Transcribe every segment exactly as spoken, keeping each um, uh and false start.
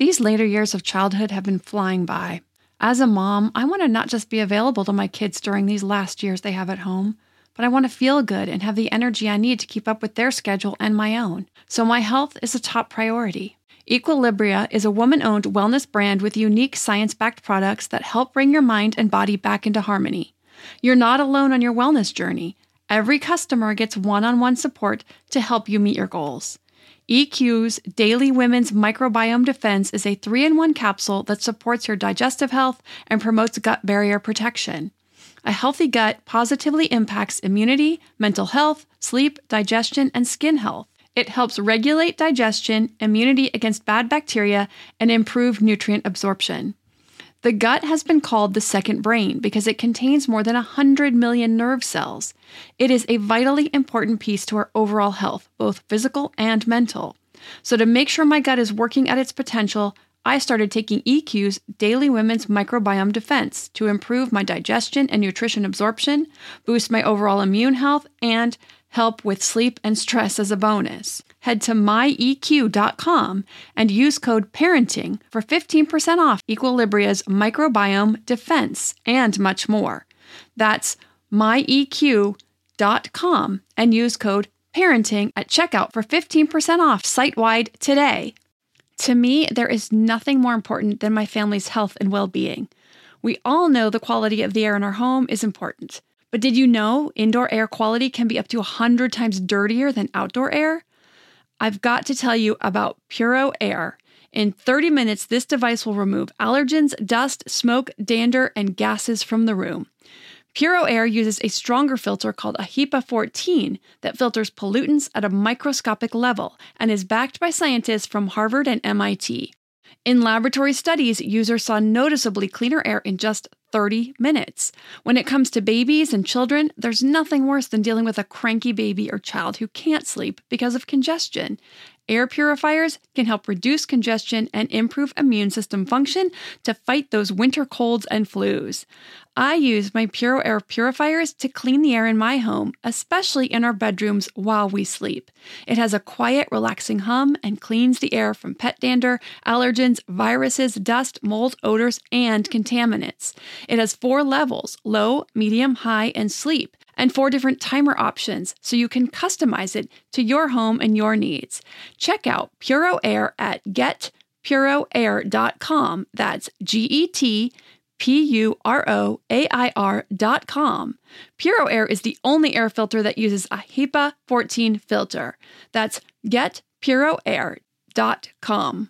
These later years of childhood have been flying by. As a mom, I want to not just be available to my kids during these last years they have at home, but I want to feel good and have the energy I need to keep up with their schedule and my own. So my health is a top priority. Equilibria is a woman-owned wellness brand with unique science-backed products that help bring your mind and body back into harmony. You're not alone on your wellness journey. Every customer gets one-on-one support to help you meet your goals. E Q's Daily Women's Microbiome Defense is a three in one capsule that supports your digestive health and promotes gut barrier protection. A healthy gut positively impacts immunity, mental health, sleep, digestion, and skin health. It helps regulate digestion, immunity against bad bacteria, and improve nutrient absorption. The gut has been called the second brain because it contains more than one hundred million nerve cells. It is a vitally important piece to our overall health, both physical and mental. So to make sure my gut is working at its potential, I started taking E Q's Daily Women's Microbiome Defense to improve my digestion and nutrition absorption, boost my overall immune health, and help with sleep and stress as a bonus. Head to my E Q dot com and use code PARENTING for fifteen percent off Equilibria's Microbiome Defense and much more. That's my E Q dot com and use code PARENTING at checkout for fifteen percent off site-wide today. To me, there is nothing more important than my family's health and well-being. We all know the quality of the air in our home is important. But did you know indoor air quality can be up to one hundred times dirtier than outdoor air? I've got to tell you about Puro Air. In thirty minutes, this device will remove allergens, dust, smoke, dander, and gases from the room. Puro Air uses a stronger filter called a HEPA fourteen that filters pollutants at a microscopic level and is backed by scientists from Harvard and M I T. In laboratory studies, users saw noticeably cleaner air in just thirty minutes. When it comes to babies and children, there's nothing worse than dealing with a cranky baby or child who can't sleep because of congestion. Air purifiers can help reduce congestion and improve immune system function to fight those winter colds and flus. I use my Puro Air purifiers to clean the air in my home, especially in our bedrooms while we sleep. It has a quiet, relaxing hum and cleans the air from pet dander, allergens, viruses, dust, mold, odors, and contaminants. It has four levels: low, medium, high, and sleep, and four different timer options, so you can customize it to your home and your needs. Check out Puro Air at get puro air dot com. That's G E T P U R O A I R dot com. Puro Air is the only air filter that uses a HEPA fourteen filter. That's get puro air dot com.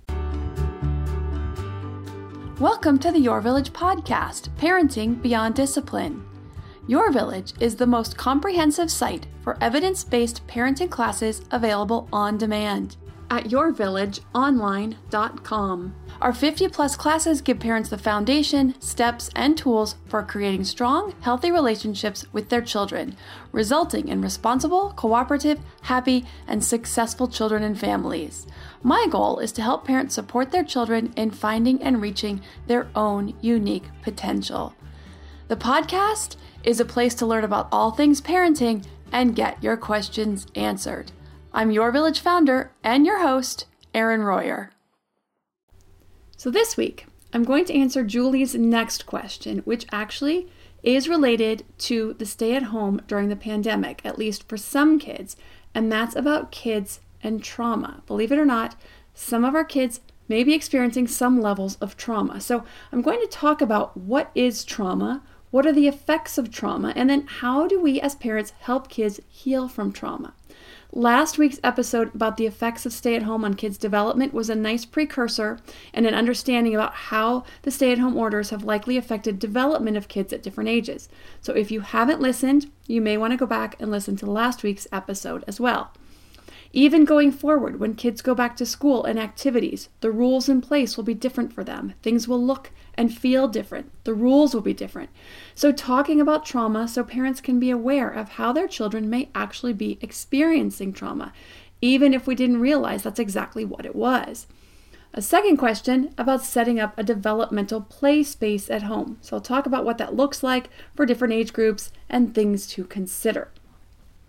Welcome to the Your Village podcast, Parenting Beyond Discipline. Your Village is the most comprehensive site for evidence-based parenting classes available on demand at your village online dot com. Our fifty plus classes give parents the foundation, steps, and tools for creating strong, healthy relationships with their children, resulting in responsible, cooperative, happy, and successful children and families. My goal is to help parents support their children in finding and reaching their own unique potential. The podcast is a place to learn about all things parenting and get your questions answered. I'm Your Village founder and your host, Erin Royer. So this week, I'm going to answer Julie's next question, which actually is related to the stay-at-home during the pandemic, at least for some kids, and that's about kids and trauma. Believe it or not, some of our kids may be experiencing some levels of trauma. So I'm going to talk about what is trauma, what are the effects of trauma, and then how do we as parents help kids heal from trauma. Last week's episode about the effects of stay-at-home on kids' development was a nice precursor and an understanding about how the stay-at-home orders have likely affected development of kids at different ages. So if you haven't listened, you may want to go back and listen to last week's episode as well. Even going forward, when kids go back to school and activities, the rules in place will be different for them. Things will look and feel different. The rules will be different. So talking about trauma so parents can be aware of how their children may actually be experiencing trauma, even if we didn't realize that's exactly what it was. A second question about setting up a developmental play space at home. So I'll talk about what that looks like for different age groups and things to consider.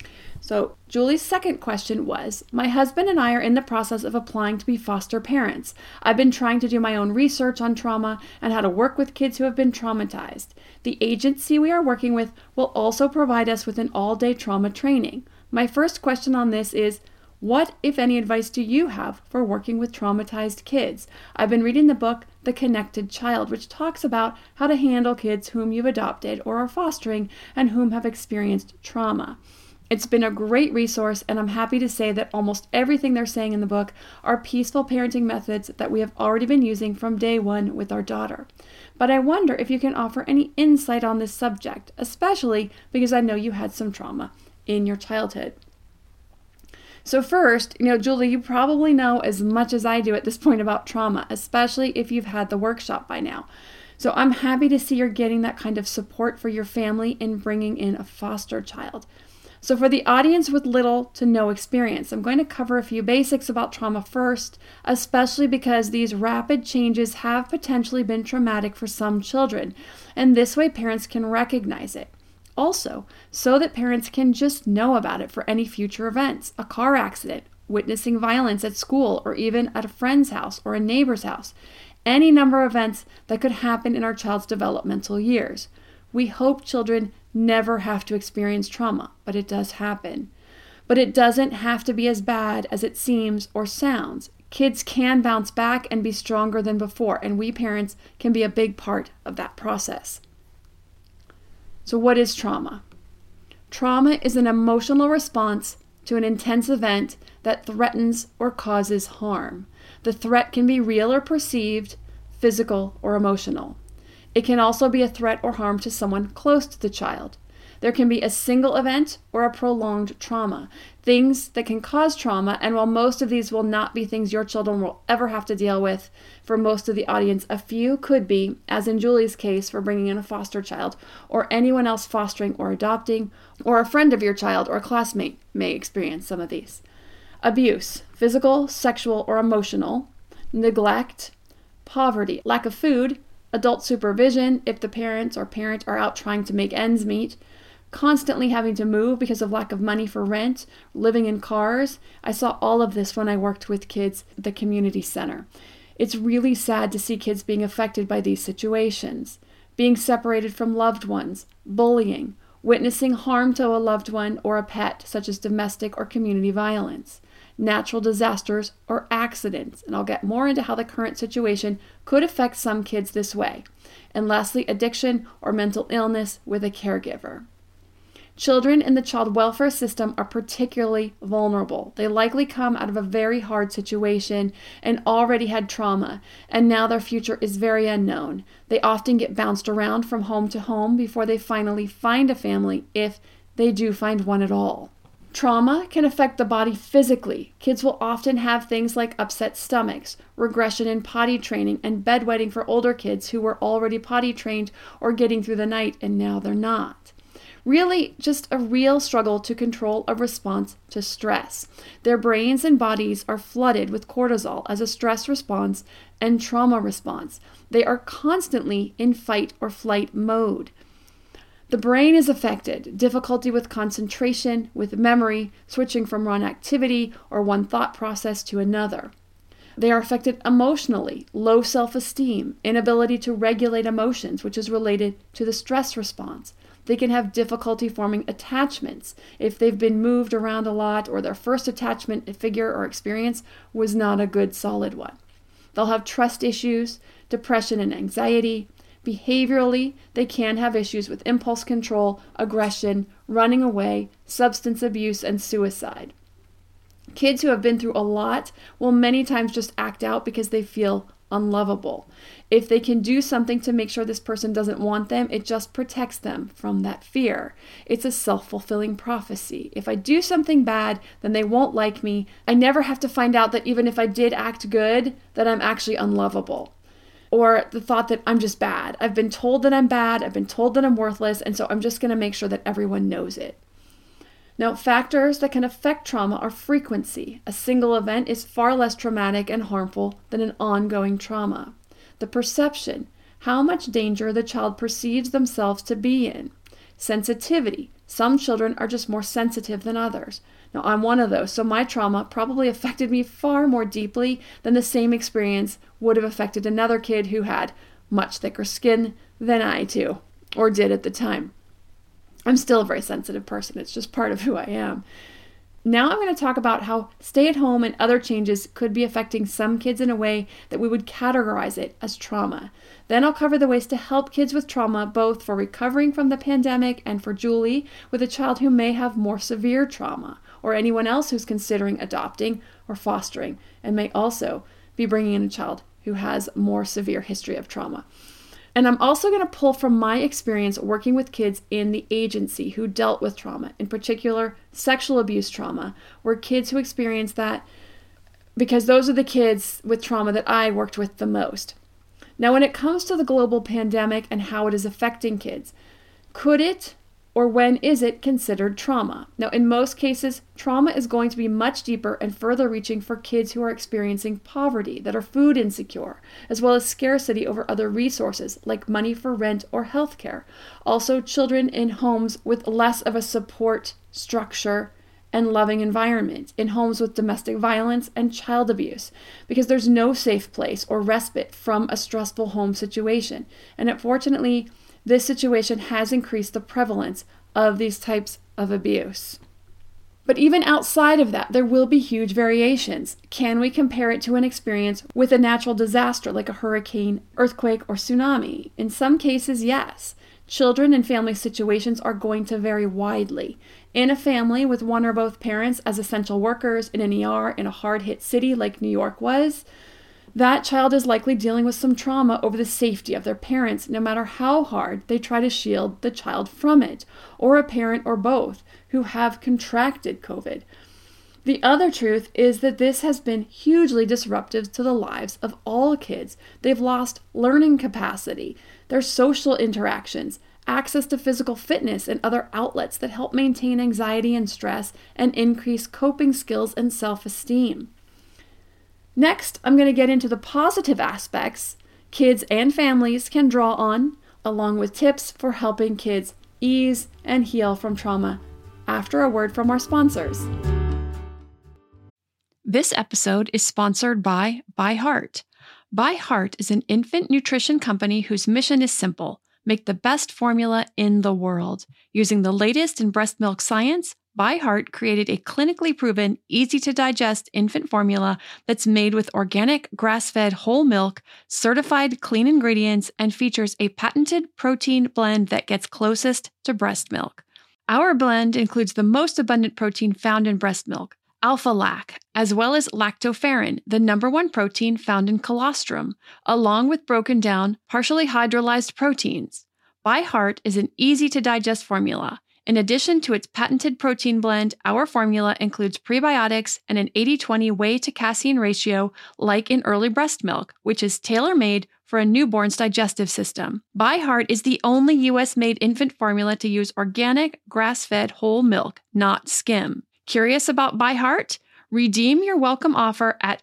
So Julie's second question was, my husband and I are in the process of applying to be foster parents. I've been trying to do my own research on trauma and how to work with kids who have been traumatized. The agency we are working with will also provide us with an all-day trauma training. My first question on this is, what, if any, advice do you have for working with traumatized kids? I've been reading the book, The Connected Child, which talks about how to handle kids whom you've adopted or are fostering and whom have experienced trauma. It's been a great resource, and I'm happy to say that almost everything they're saying in the book are peaceful parenting methods that we have already been using from day one with our daughter. But I wonder if you can offer any insight on this subject, especially because I know you had some trauma in your childhood. So first, you know, Julie, you probably know as much as I do at this point about trauma, especially if you've had the workshop by now. So I'm happy to see you're getting that kind of support for your family in bringing in a foster child. So for the audience with little to no experience, I'm going to cover a few basics about trauma first, especially because these rapid changes have potentially been traumatic for some children, and this way parents can recognize it. Also, so that parents can just know about it for any future events, a car accident, witnessing violence at school, or even at a friend's house or a neighbor's house, any number of events that could happen in our child's developmental years. We hope children never have to experience trauma, but it does happen. But it doesn't have to be as bad as it seems or sounds. Kids can bounce back and be stronger than before, and we parents can be a big part of that process. So what is trauma? Trauma is an emotional response to an intense event that threatens or causes harm. The threat can be real or perceived, physical or emotional. It can also be a threat or harm to someone close to the child. There can be a single event or a prolonged trauma, things that can cause trauma, and while most of these will not be things your children will ever have to deal with, for most of the audience, a few could be, as in Julie's case for bringing in a foster child, or anyone else fostering or adopting, or a friend of your child or a classmate may experience some of these. Abuse, physical, sexual, or emotional, neglect, poverty, lack of food, adult supervision if the parents or parent are out trying to make ends meet, constantly having to move because of lack of money for rent, living in cars. I saw all of this when I worked with kids at the community center. It's really sad to see kids being affected by these situations, being separated from loved ones, bullying, witnessing harm to a loved one or a pet, such as domestic or community violence, natural disasters, or accidents, and I'll get more into how the current situation could affect some kids this way. And lastly, addiction or mental illness with a caregiver. Children in the child welfare system are particularly vulnerable. They likely come out of a very hard situation and already had trauma, and now their future is very unknown. They often get bounced around from home to home before they finally find a family, if they do find one at all. Trauma can affect the body physically. Kids will often have things like upset stomachs, regression in potty training, and bedwetting for older kids who were already potty trained or getting through the night and now they're not. Really, just a real struggle to control a response to stress. Their brains and bodies are flooded with cortisol as a stress response and trauma response. They are constantly in fight or flight mode. The brain is affected, difficulty with concentration, with memory, switching from one activity or one thought process to another. They are affected emotionally, low self-esteem, inability to regulate emotions, which is related to the stress response. They can have difficulty forming attachments if they've been moved around a lot or their first attachment figure or experience was not a good solid one. They'll have trust issues, depression and anxiety. Behaviorally, they can have issues with impulse control, aggression, running away, substance abuse, and suicide. Kids who have been through a lot will many times just act out because they feel unlovable. If they can do something to make sure this person doesn't want them, it just protects them from that fear. It's a self-fulfilling prophecy. If I do something bad, then they won't like me. I never have to find out that even if I did act good, that I'm actually unlovable. Or the thought that I'm just bad. I've been told that I'm bad. I've been told that I'm worthless. And so I'm just going to make sure that everyone knows it. Now, factors that can affect trauma are frequency. A single event is far less traumatic and harmful than an ongoing trauma. The perception, how much danger the child perceives themselves to be in. Sensitivity, Some children are just more sensitive than others. Now, I'm one of those, so my trauma probably affected me far more deeply than the same experience would have affected another kid who had much thicker skin than I do, or did at the time. I'm still a very sensitive person. It's just part of who I am. Now I'm going to talk about how stay-at-home and other changes could be affecting some kids in a way that we would categorize it as trauma. Then I'll cover the ways to help kids with trauma, both for recovering from the pandemic and for Julie with a child who may have more severe trauma, or anyone else who's considering adopting or fostering and may also be bringing in a child who has more severe history of trauma. And I'm also going to pull from my experience working with kids in the agency who dealt with trauma, in particular sexual abuse trauma, where kids who experience that, because those are the kids with trauma that I worked with the most. Now, when it comes to the global pandemic and how it is affecting kids, could it or when is it considered trauma? Now, in most cases, trauma is going to be much deeper and further reaching for kids who are experiencing poverty, that are food insecure, as well as scarcity over other resources like money for rent or healthcare. Also, children in homes with less of a support structure and loving environment, in homes with domestic violence and child abuse, because there's no safe place or respite from a stressful home situation. And unfortunately, this situation has increased the prevalence of these types of abuse. But even outside of that, there will be huge variations. Can we compare it to an experience with a natural disaster like a hurricane, earthquake, or tsunami? In some cases, yes. Children and family situations are going to vary widely. In a family with one or both parents as essential workers in an E R in a hard-hit city like New York was, that child is likely dealing with some trauma over the safety of their parents, no matter how hard they try to shield the child from it, or a parent or both who have contracted COVID. The other truth is that this has been hugely disruptive to the lives of all kids. They've lost learning capacity, their social interactions, access to physical fitness and other outlets that help maintain anxiety and stress and increase coping skills and self-esteem. Next, I'm going to get into the positive aspects kids and families can draw on, along with tips for helping kids ease and heal from trauma, after a word from our sponsors. This episode is sponsored by ByHeart. ByHeart is an infant nutrition company whose mission is simple: make the best formula in the world. Using the latest in breast milk science, ByHeart created a clinically proven, easy-to-digest infant formula that's made with organic, grass-fed whole milk, certified clean ingredients, and features a patented protein blend that gets closest to breast milk. Our blend includes the most abundant protein found in breast milk, alpha-lac, as well as lactoferrin, the number one protein found in colostrum, along with broken down, partially hydrolyzed proteins. ByHeart is an easy-to-digest formula. In addition to its patented protein blend, our formula includes prebiotics and an eighty twenty whey to casein ratio like in early breast milk, which is tailor-made for a newborn's digestive system. ByHeart is the only U S-made infant formula to use organic, grass-fed whole milk, not skim. Curious about ByHeart? Redeem your welcome offer at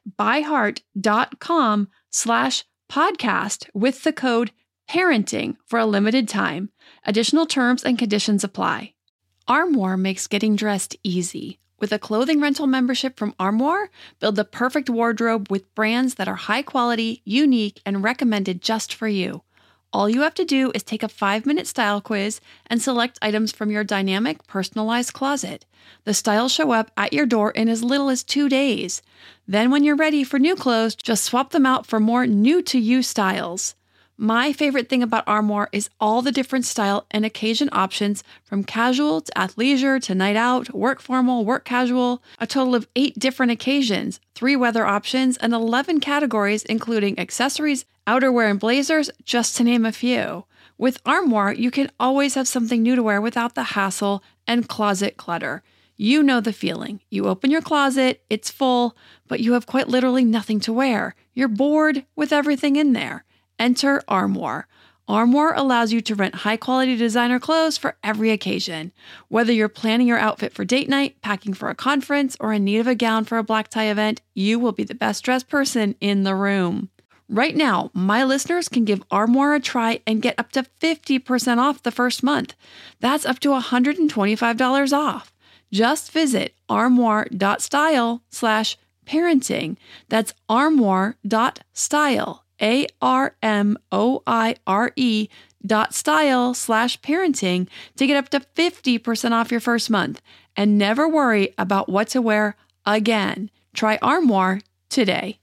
byheart.com slash podcast with the code parenting for a limited time. Additional terms and conditions apply. Armoire makes getting dressed easy. With a clothing rental membership from Armoire, build the perfect wardrobe with brands that are high quality, unique, and recommended just for you. All you have to do is take a five-minute style quiz and select items from your dynamic, personalized closet. The styles show up at your door in as little as two days. Then when you're ready for new clothes, just swap them out for more new-to-you styles. My favorite thing about Armoire is all the different style and occasion options, from casual to athleisure to night out, work formal, work casual, a total of eight different occasions, three weather options, and eleven categories including accessories, outerwear, and blazers, just to name a few. With Armoire, you can always have something new to wear without the hassle and closet clutter. You know the feeling. You open your closet, it's full, but you have quite literally nothing to wear. You're bored with everything in there. Enter Armoire. Armoire allows you to rent high-quality designer clothes for every occasion. Whether you're planning your outfit for date night, packing for a conference, or in need of a gown for a black tie event, you will be the best-dressed person in the room. Right now, my listeners can give Armoire a try and get up to fifty percent off the first month. That's up to one hundred twenty-five dollars off. Just visit armoire.style slash parenting. That's armoire.style, A R M O I R E dot style slash parenting to get up to fifty percent off your first month. And never worry about what to wear again. Try Armoire today.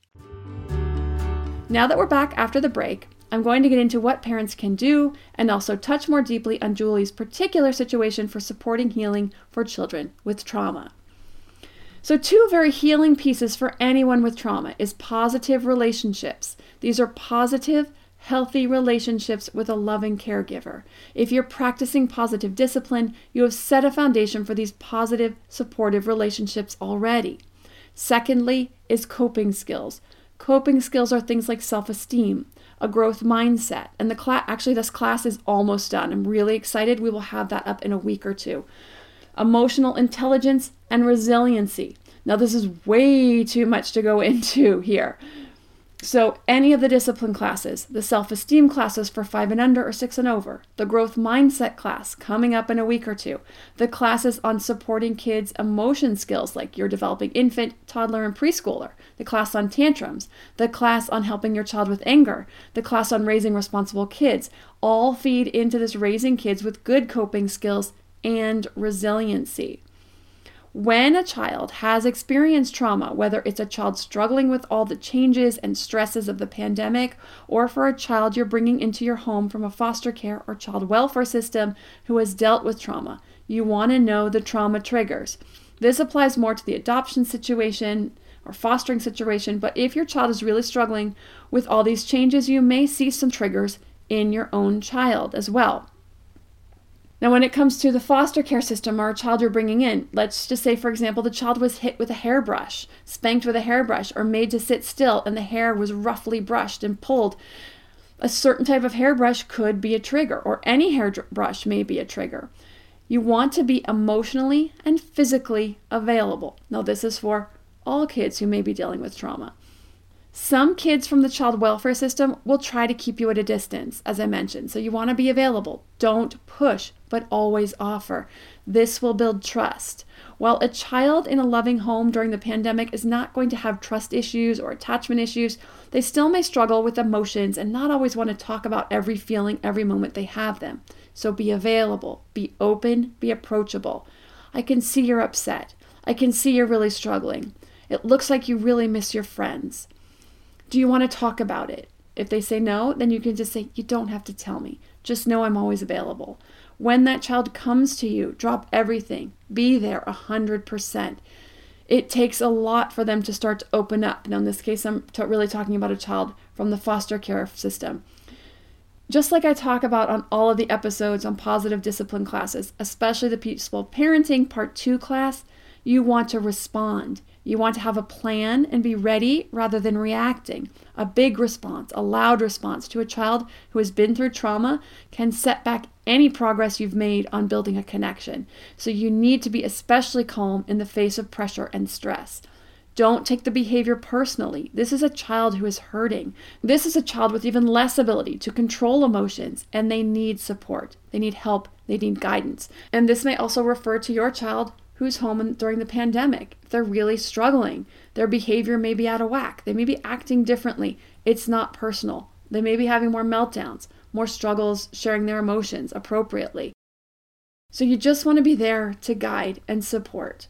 Now that we're back after the break, I'm going to get into what parents can do and also touch more deeply on Julie's particular situation for supporting healing for children with trauma. So two very healing pieces for anyone with trauma is positive relationships. These are positive, healthy relationships with a loving caregiver. If you're practicing positive discipline, you have set a foundation for these positive, supportive relationships already. Secondly is coping skills. Coping skills are things like self-esteem, a growth mindset, and the class, actually this class is almost done. I'm really excited. We will have that up in a week or two. Emotional intelligence and resiliency. Now this is way too much to go into here. So any of the discipline classes, the self-esteem classes for five and under or six and over, the growth mindset class coming up in a week or two, the classes on supporting kids' emotion skills like your developing infant, toddler, and preschooler, the class on tantrums, the class on helping your child with anger, the class on raising responsible kids, all feed into this raising kids with good coping skills and resiliency. When a child has experienced trauma, whether it's a child struggling with all the changes and stresses of the pandemic, or for a child you're bringing into your home from a foster care or child welfare system who has dealt with trauma, you want to know the trauma triggers. This applies more to the adoption situation or fostering situation, but if your child is really struggling with all these changes, you may see some triggers in your own child as well. Now, when it comes to the foster care system or a child you're bringing in, let's just say, for example, the child was hit with a hairbrush, spanked with a hairbrush, or made to sit still, and the hair was roughly brushed and pulled. A certain type of hairbrush could be a trigger, or any hairbrush may be a trigger. You want to be emotionally and physically available. Now, this is for all kids who may be dealing with trauma. Some kids from the child welfare system will try to keep you at a distance, as I mentioned. So you want to be available. Don't push, but always offer. This will build trust. While a child in a loving home during the pandemic is not going to have trust issues or attachment issues, they still may struggle with emotions and not always want to talk about every feeling every moment they have them. So be available, be open, be approachable. I can see you're upset. I can see you're really struggling. It looks like you really miss your friends. Do you want to talk about it? If they say no, then you can just say, you don't have to tell me. Just know I'm always available. When that child comes to you, drop everything. Be there one hundred percent. It takes a lot for them to start to open up. Now, in this case, I'm t- really talking about a child from the foster care system. Just like I talk about on all of the episodes on positive discipline classes, especially the Peaceful Parenting Part two class, you want to respond. You want to have a plan and be ready rather than reacting. A big response, a loud response to a child who has been through trauma can set back any progress you've made on building a connection. So you need to be especially calm in the face of pressure and stress. Don't take the behavior personally. This is a child who is hurting. This is a child with even less ability to control emotions, and they need support. They need help. They need guidance. And this may also refer to your child who's home during the pandemic. If they're really struggling, their behavior may be out of whack. They may be acting differently. It's not personal. They may be having more meltdowns, more struggles sharing their emotions appropriately. So you just want to be there to guide and support.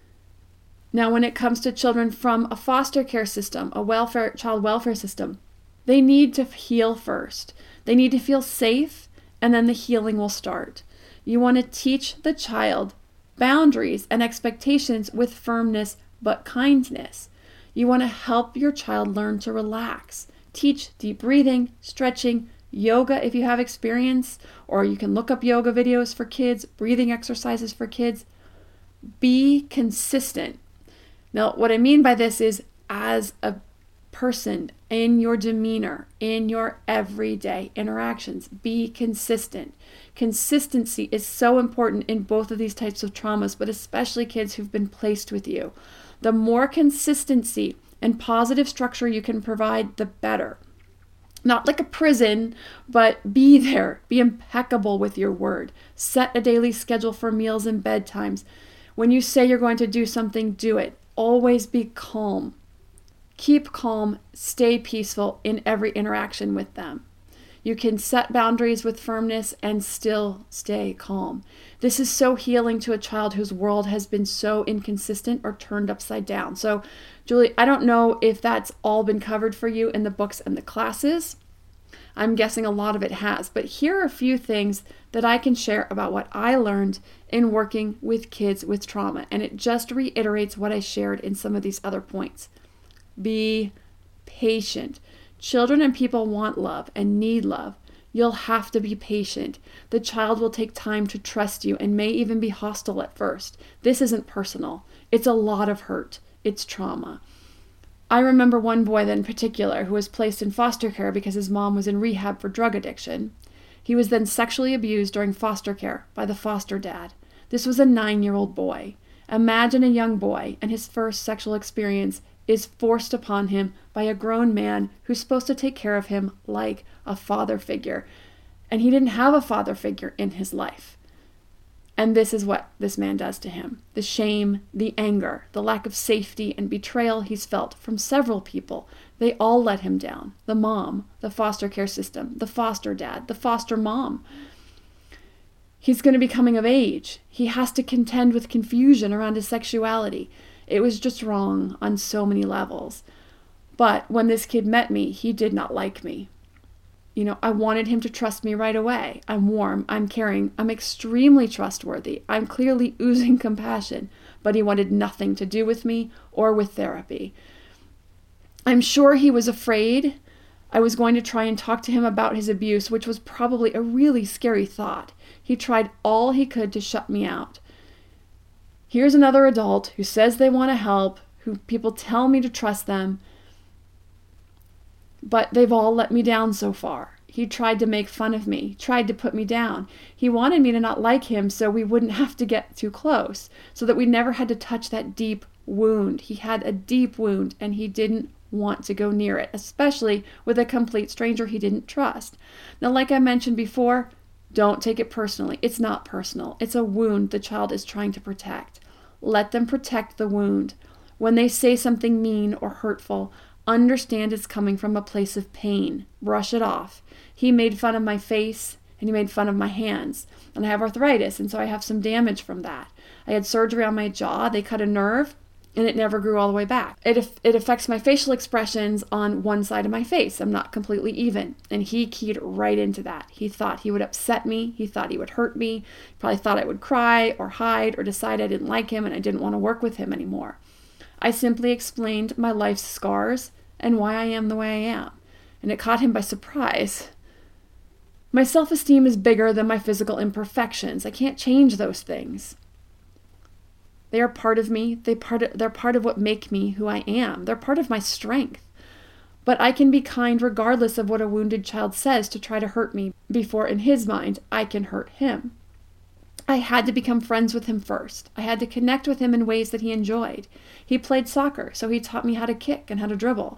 Now, when it comes to children from a foster care system, a welfare child welfare system, they need to heal first. They need to feel safe, and then the healing will start. You want to teach the child boundaries and expectations with firmness but kindness. You want to help your child learn to relax. Teach deep breathing, stretching, yoga if you have experience, or you can look up yoga videos for kids, breathing exercises for kids. Be consistent. Now, what I mean by this is as a person, in your demeanor, in your everyday interactions, be consistent. Consistency is so important in both of these types of traumas, but especially kids who've been placed with you. The more consistency and positive structure you can provide, the better. Not like a prison, but be there. Be impeccable with your word. Set a daily schedule for meals and bedtimes. When you say you're going to do something, do it. Always be calm. Keep calm. Stay peaceful in every interaction with them. You can set boundaries with firmness and still stay calm. This is so healing to a child whose world has been so inconsistent or turned upside down. So, Julie, I don't know if that's all been covered for you in the books and the classes. I'm guessing a lot of it has, but here are a few things that I can share about what I learned in working with kids with trauma, and it just reiterates what I shared in some of these other points. Be patient. Children and people want love and need love. You'll have to be patient. The child will take time to trust you and may even be hostile at first. This isn't personal. It's a lot of hurt. It's trauma. I remember one boy in particular who was placed in foster care because his mom was in rehab for drug addiction. He was then sexually abused during foster care by the foster dad. This was a nine-year-old boy. Imagine a young boy and his first sexual experience is forced upon him by a grown man who's supposed to take care of him like a father figure. And he didn't have a father figure in his life. And this is what this man does to him. The shame, the anger, the lack of safety and betrayal he's felt from several people. They all let him down. The mom, the foster care system, the foster dad, the foster mom. He's going to be coming of age. He has to contend with confusion around his sexuality. It was just wrong on so many levels. But when this kid met me, he did not like me. You know, I wanted him to trust me right away. I'm warm, I'm caring, I'm extremely trustworthy. I'm clearly oozing compassion, but he wanted nothing to do with me or with therapy. I'm sure he was afraid I was going to try and talk to him about his abuse, which was probably a really scary thought. He tried all he could to shut me out. Here's another adult who says they want to help, who people tell me to trust them, but they've all let me down so far. He tried to make fun of me, tried to put me down. He wanted me to not like him so we wouldn't have to get too close, so that we never had to touch that deep wound. He had a deep wound and he didn't want to go near it, especially with a complete stranger he didn't trust. Now, like I mentioned before, don't take it personally. It's not personal. It's a wound the child is trying to protect. Let them protect the wound. When they say something mean or hurtful, understand it's coming from a place of pain. Brush it off. He made fun of my face and he made fun of my hands. And I have arthritis, and so I have some damage from that. I had surgery on my jaw. They cut a nerve and it never grew all the way back. It, it affects my facial expressions on one side of my face. I'm not completely even. And he keyed right into that. He thought he would upset me. He thought he would hurt me. He probably thought I would cry or hide or decide I didn't like him and I didn't want to work with him anymore. I simply explained my life's scars and why I am the way I am. And it caught him by surprise. My self-esteem is bigger than my physical imperfections. I can't change those things. They are part of me. They part of, they're part of what make me who I am. They're part of my strength. But I can be kind regardless of what a wounded child says to try to hurt me before, in his mind, I can hurt him. I had to become friends with him first. I had to connect with him in ways that he enjoyed. He played soccer, so he taught me how to kick and how to dribble.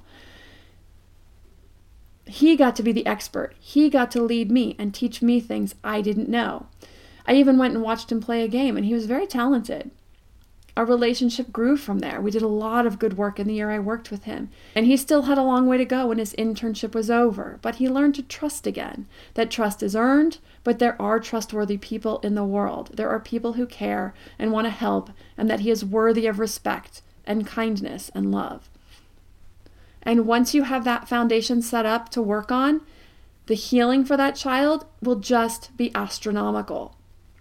He got to be the expert. He got to lead me and teach me things I didn't know. I even went and watched him play a game, and he was very talented. Our relationship grew from there. We did a lot of good work in the year I worked with him. And he still had a long way to go when his internship was over. But he learned to trust again. That trust is earned, but there are trustworthy people in the world. There are people who care and want to help, and that he is worthy of respect and kindness and love. And once you have that foundation set up to work on, the healing for that child will just be astronomical.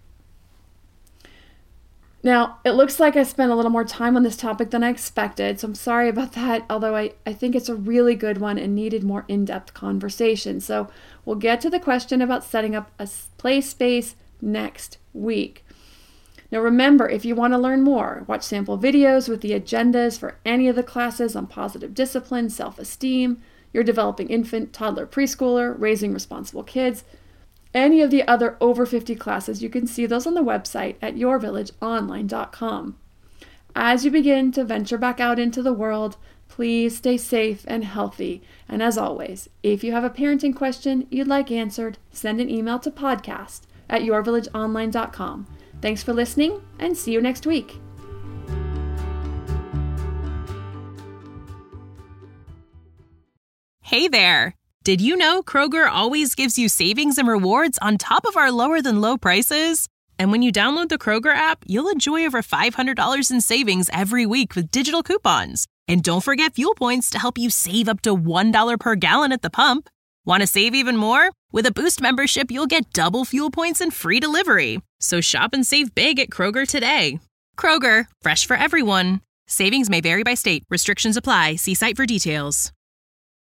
Now, it looks like I spent a little more time on this topic than I expected, so I'm sorry about that, although I, I think it's a really good one and needed more in-depth conversation. So we'll get to the question about setting up a play space next week. Now remember, if you want to learn more, watch sample videos with the agendas for any of the classes on positive discipline, self-esteem, your developing infant, toddler, preschooler, raising responsible kids, any of the other over fifty classes. You can see those on the website at your village online dot com. As you begin to venture back out into the world, Please stay safe and healthy. And as always, if you have a parenting question you'd like answered, send an email to podcast at your village online dot com. Thanks for listening, and see you next week. Hey there! Did you know Kroger always gives you savings and rewards on top of our lower than low prices? And when you download the Kroger app, you'll enjoy over five hundred dollars in savings every week with digital coupons. And don't forget fuel points to help you save up to one dollar per gallon at the pump. Want to save even more? With a Boost membership, you'll get double fuel points and free delivery. So shop and save big at Kroger today. Kroger, fresh for everyone. Savings may vary by state. Restrictions apply. See site for details.